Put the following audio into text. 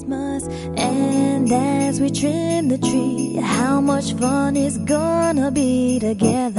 Christmas. And as we trim the tree, how much fun it's gonna be together.